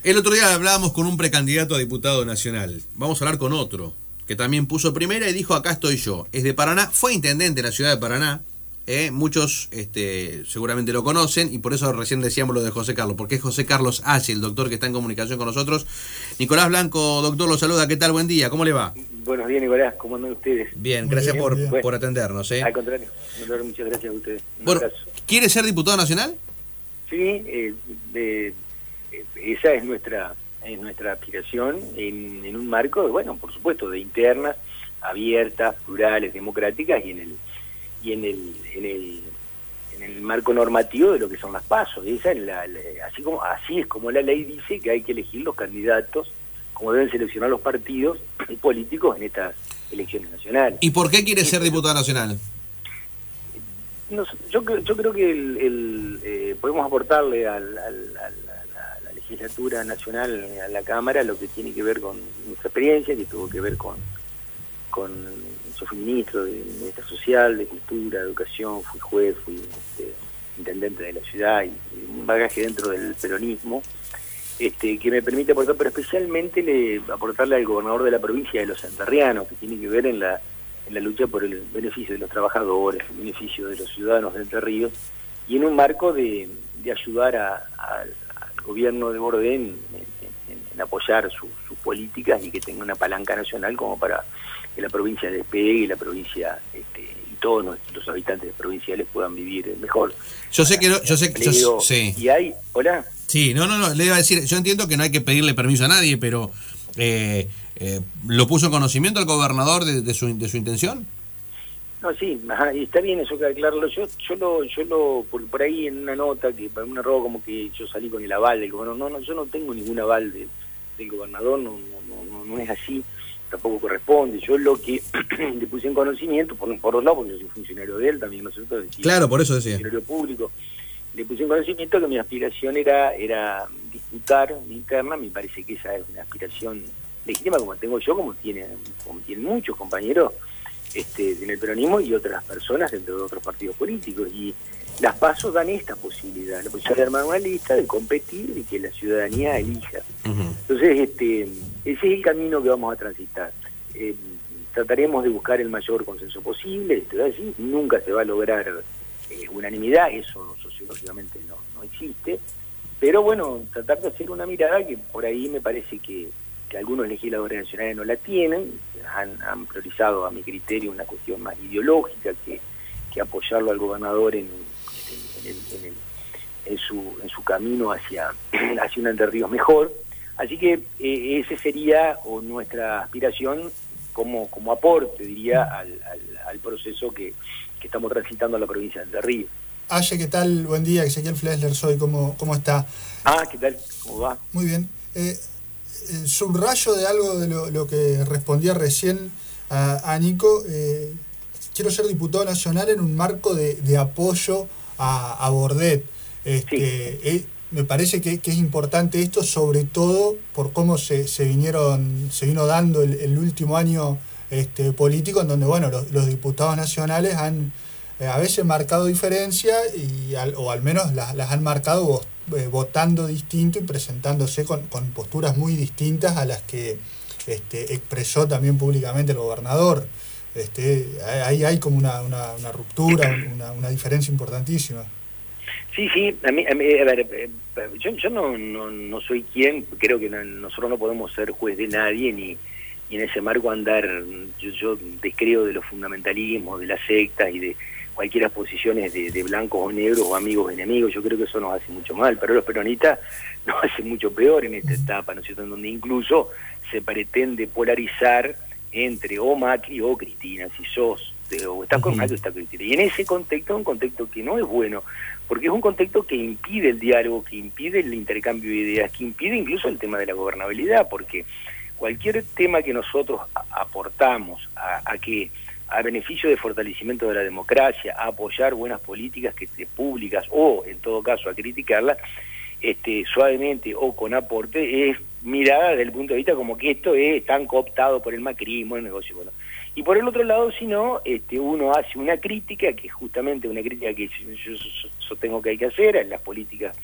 El otro día hablábamos con un precandidato a diputado nacional. Vamos a hablar con otro, que también puso primera y dijo, acá estoy yo. Es de Paraná, fue intendente en la ciudad de Paraná. Muchos seguramente lo conocen y por eso recién decíamos lo de José Carlos, porque es José Carlos H., el doctor que está en comunicación con nosotros. Nicolás Blanco, doctor, lo saluda. ¿Qué tal? Buen día. ¿Cómo le va? Buenos días, Nicolás. ¿Cómo andan ustedes? Bien, gracias por atendernos. Al contrario, muchas gracias a ustedes. Bueno, ¿quiere ser diputado nacional? Sí, esa es nuestra aspiración en un marco, bueno, por supuesto, de internas abiertas, plurales, democráticas y en el marco normativo de lo que son las PASO. Esa es así es como la ley dice que hay que elegir los candidatos, como deben seleccionar los partidos políticos en estas elecciones nacionales. ¿Y por qué quiere ser diputado nacional? Yo creo que podemos aportarle a la legislatura nacional, a la Cámara, lo que tiene que ver con nuestra experiencia, que tuvo que ver con yo fui ministro de Bienestar Social, de Cultura, de Educación, fui juez, fui intendente de la ciudad y un bagaje dentro del peronismo que me permite aportar, pero especialmente aportarle al gobernador de la provincia de Los Entrerrianos, que tiene que ver en la lucha por el beneficio de los trabajadores, el beneficio de los ciudadanos de Entre Ríos, y en un marco de ayudar al gobierno de Bordén en apoyar sus políticas y que tenga una palanca nacional como para que la provincia despegue y la provincia y todos los habitantes provinciales puedan vivir mejor. Sí. Y hay, hola. Sí, no, le iba a decir, yo entiendo que no hay que pedirle permiso a nadie, pero ¿lo puso en conocimiento el gobernador de su intención? No, sí, y está bien eso que aclararlo. Yo por ahí en una nota, que para un error como que yo salí con el aval del gobernador. No, yo no tengo ningún aval del gobernador, no es así, tampoco corresponde. Yo lo que le puse en conocimiento, por dos lados, porque yo soy funcionario de él también, ¿no es cierto? Claro, por eso decía. Funcionario público. Le puse en conocimiento que mi aspiración era disputar una interna. Me parece que esa es una aspiración legítima, como tengo yo, como tienen muchos compañeros en el peronismo y otras personas dentro de otros partidos políticos. Y las PASO dan esta posibilidad, la posibilidad de armar una lista, de competir y que la ciudadanía elija. Uh-huh. Entonces, ese es el camino que vamos a transitar. Trataremos de buscar el mayor consenso posible, así, nunca se va a lograr unanimidad, eso sociológicamente no existe, pero bueno, tratar de hacer una mirada que por ahí me parece que algunos legisladores nacionales no la tienen, han priorizado a mi criterio una cuestión más ideológica que apoyarlo al gobernador en su camino hacia un Entre Ríos mejor. Así que ese sería nuestra aspiración como aporte, diría, al proceso que estamos transitando en la provincia de Entre Ríos. Aye, ¿qué tal? Buen día, Ezequiel Flesler soy, ¿cómo está? ¿Qué tal? ¿Cómo va? Muy bien. Subrayo de algo de lo que respondía recién a Nico. Quiero ser diputado nacional en un marco de apoyo a Bordet. Sí. Me parece que es importante esto, sobre todo por cómo se vino dando el último año político, en donde bueno los diputados nacionales han a veces marcado diferencia o al menos las han marcado votando distinto y presentándose con posturas muy distintas a las que expresó también públicamente el gobernador. Ahí hay como una ruptura, una diferencia importantísima. Sí, a ver, yo no soy quien, creo que nosotros no podemos ser juez de nadie ni en ese marco andar. Yo descreo de los fundamentalismos, de las sectas y de cualquier posiciones de blancos o negros o amigos o enemigos. Yo creo que eso nos hace mucho mal, pero los peronistas nos hacen mucho peor en esta etapa, ¿no es cierto?, en donde incluso se pretende polarizar entre o Macri o Cristina, si sos o estás con Macri o estás con Cristina. Y en ese contexto, un contexto que no es bueno, porque es un contexto que impide el diálogo, que impide el intercambio de ideas, que impide incluso el tema de la gobernabilidad, porque cualquier tema que nosotros aportamos a beneficio de fortalecimiento de la democracia, a apoyar buenas políticas públicas o, en todo caso, a criticarlas, suavemente o con aporte, es mirada desde el punto de vista como que esto es tan cooptado por el macrismo, el negocio. Bueno. Y por el otro lado, si no, uno hace una crítica, que es justamente una crítica que yo tengo que hay que hacer, en las políticas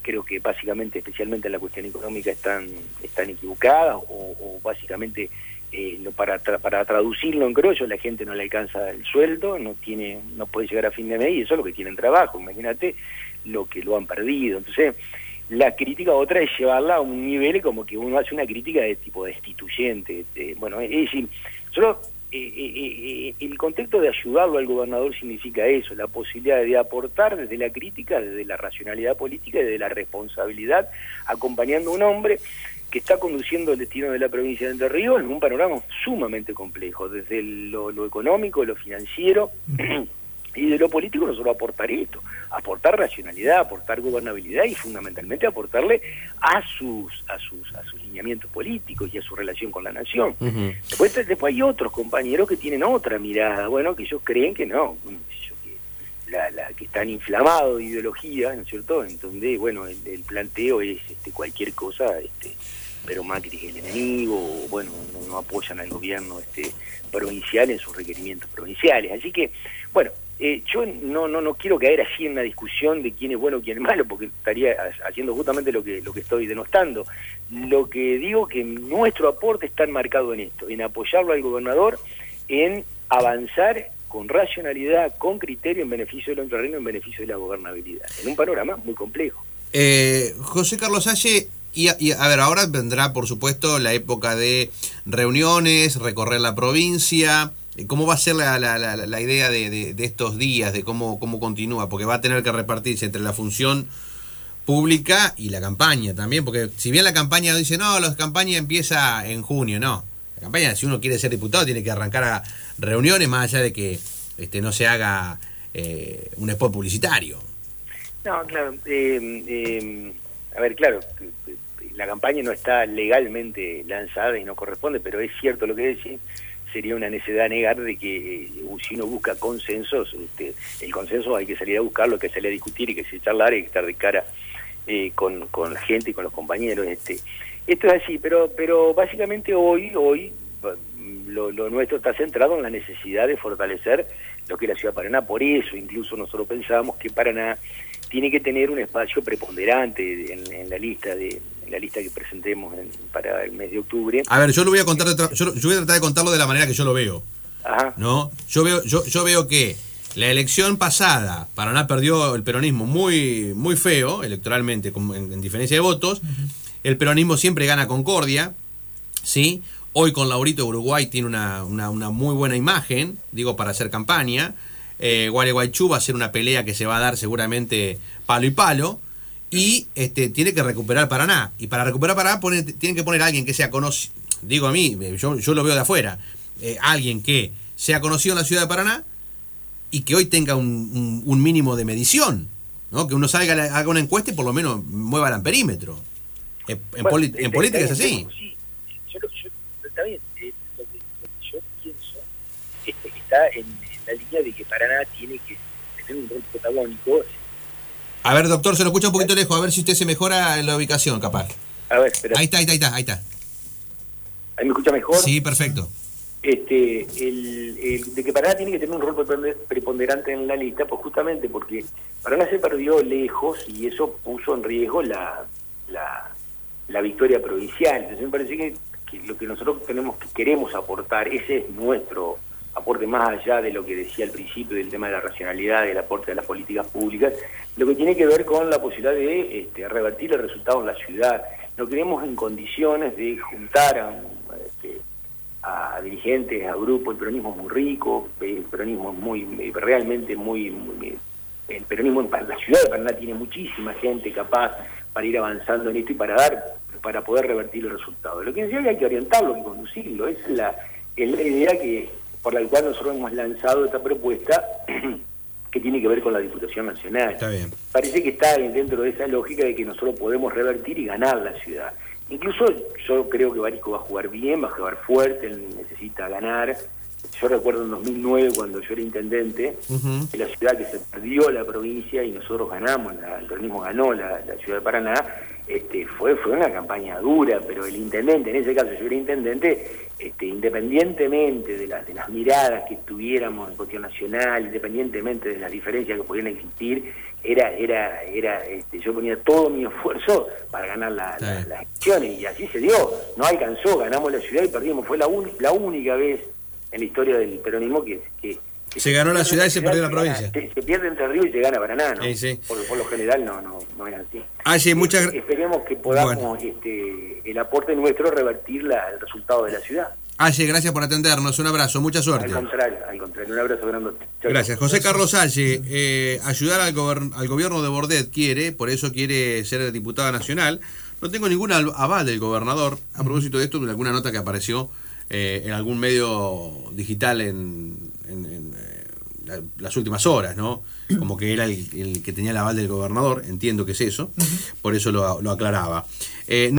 creo que básicamente, especialmente en la cuestión económica, están equivocadas, o básicamente para traducirlo en criollo, la gente no le alcanza el sueldo, no puede llegar a fin de mes, y eso es lo que tienen trabajo. Imagínate lo que lo han perdido. Entonces, la crítica otra es llevarla a un nivel como que uno hace una crítica de tipo destituyente. Bueno, es decir, solo el contexto de ayudarlo al gobernador significa eso, la posibilidad de aportar desde la crítica, desde la racionalidad política y desde la responsabilidad, acompañando a un hombre que está conduciendo el destino de la provincia de Entre Ríos en un panorama sumamente complejo, desde lo económico, lo financiero y de lo político. Nosotros aportar esto, aportar racionalidad, aportar gobernabilidad y fundamentalmente aportarle a sus lineamientos políticos y a su relación con la nación. Uh-huh. Después hay otros compañeros que tienen otra mirada, bueno, que ellos creen que no, que están inflamados de ideología, ¿no es cierto?, en donde, bueno, el planteo es cualquier cosa, pero Macri es el enemigo, o bueno, no apoyan al gobierno provincial en sus requerimientos provinciales. Así que, bueno, yo no quiero caer así en una discusión de quién es bueno o quién es malo, porque estaría haciendo justamente lo que estoy denostando. Lo que digo que nuestro aporte está enmarcado en esto, en apoyarlo al gobernador, en avanzar con racionalidad, con criterio, en beneficio de los entrerrianos, en beneficio de la gobernabilidad, en un panorama muy complejo. José Carlos Salle, y a ver, ahora vendrá por supuesto la época de reuniones, recorrer la provincia. ¿Cómo va a ser la idea de estos días, de cómo continúa? Porque va a tener que repartirse entre la función pública y la campaña también, porque si bien la campaña dice, no, la campaña empieza en junio, no. La campaña, si uno quiere ser diputado, tiene que arrancar a reuniones, más allá de que no se haga un spot publicitario. No, claro. A ver, claro, la campaña no está legalmente lanzada y no corresponde, pero es cierto lo que decís. Sería una necedad negar de que si uno busca consensos, el consenso hay que salir a buscarlo, hay que salir a discutir, hay que charlar, hay que estar de cara con la gente y con los compañeros. Esto es así, pero básicamente hoy lo nuestro está centrado en la necesidad de fortalecer lo que es la ciudad de Paraná. Por eso incluso nosotros pensábamos que Paraná tiene que tener un espacio preponderante en la lista que presentemos para el mes de octubre. A ver, yo lo voy a contar yo voy a tratar de contarlo de la manera que yo lo veo. Ajá. ¿No? Yo veo que la elección pasada, Paraná perdió el peronismo muy muy feo electoralmente, en diferencia de votos. Uh-huh. El peronismo siempre gana concordia, ¿sí? Hoy con Laurito de Uruguay tiene una muy buena imagen, digo, para hacer campaña. Gualeguaychú va a ser una pelea que se va a dar seguramente palo y palo. Y tiene que recuperar Paraná. Y para recuperar Paraná tienen que poner a alguien que sea conocido. Digo a mí, yo lo veo de afuera. Alguien que sea conocido en la ciudad de Paraná y que hoy tenga un mínimo de medición, ¿no? Que uno salga, haga una encuesta y por lo menos mueva el perímetro. En política es así. Sí, está bien. Lo que yo pienso está en la línea de que Paraná tiene que tener un rol protagónico. A ver, doctor, se lo escucha un poquito lejos, a ver si usted se mejora en la ubicación, capaz. A ver, espera. Ahí está. ¿Ahí me escucha mejor? Sí, perfecto. De que Paraná tiene que tener un rol preponderante en la lista, pues justamente porque Paraná se perdió lejos y eso puso en riesgo la victoria provincial. Entonces me parece que lo que nosotros queremos aportar, ese es nuestro aporte, más allá de lo que decía al principio del tema de la racionalidad, del aporte de las políticas públicas, lo que tiene que ver con la posibilidad de revertir el resultado en la ciudad. No queremos en condiciones de juntar a dirigentes, a grupos. El peronismo es muy rico, el peronismo es realmente muy el peronismo en la ciudad de Paraná tiene muchísima gente capaz para ir avanzando en esto y para poder revertir el resultado. Lo que decía que hay que orientarlo, hay que conducirlo. Esa es la idea por la cual nosotros hemos lanzado esta propuesta que tiene que ver con la Diputación Nacional. Está bien. Parece que está dentro de esa lógica de que nosotros podemos revertir y ganar la ciudad. Incluso yo creo que Barisco va a jugar bien, va a jugar fuerte, él necesita ganar. Yo recuerdo en 2009, cuando yo era intendente, uh-huh, de la ciudad que se perdió la provincia y nosotros ganamos, el peronismo ganó la ciudad de Paraná, fue una campaña dura, pero el intendente, en ese caso yo era intendente, independientemente de las miradas que tuviéramos en cuestión nacional, independientemente de las diferencias que pudieran existir, yo ponía todo mi esfuerzo para ganar las elecciones, y así se dio. No alcanzó, ganamos la ciudad y perdimos. Fue la única vez en la historia del peronismo que se ganó la ciudad y se perdió la provincia. Se pierde Entre Ríos y se gana Paraná, ¿no? Sí. Por lo general no era así. Esperemos que podamos, el aporte nuestro, revertir el resultado de la ciudad. Gracias por atendernos, un abrazo, mucha suerte. Al contrario, un abrazo grande. Gracias. José Carlos ayudar al gobierno de Bordet por eso quiere ser diputada nacional. No tengo ningún aval del gobernador. A propósito de esto, de alguna nota que apareció en algún medio digital en las últimas horas, ¿no? Como que era el que tenía el aval del gobernador, entiendo que es eso, por eso lo aclaraba.